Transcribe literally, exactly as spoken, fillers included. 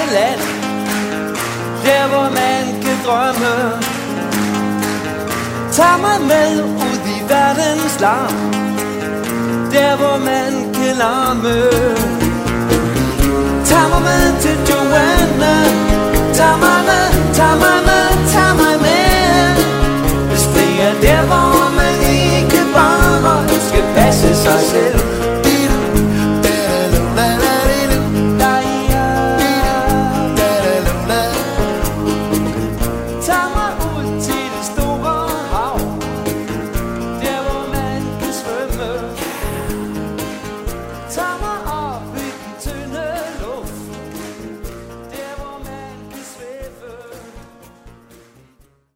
land, der hvor man kan drømme. Tag mig med ud i verdens larm, der hvor man kan larme. Tag mig med til Joanna, tag mig med, tag mig med, tag mig med.